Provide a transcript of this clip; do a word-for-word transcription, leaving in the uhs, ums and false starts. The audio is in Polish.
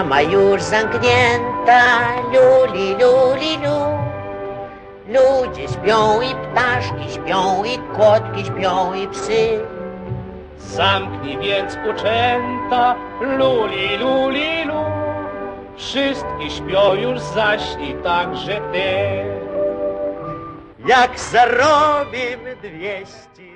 Brama już zamknięta, luli, luli, lu. Ludzie śpią i ptaszki śpią i kotki śpią i psy. Zamknij więc uczęta, luli, luli, lu. Wszystkie śpią już, zaśnij także ty. Jak zarobimy dwieście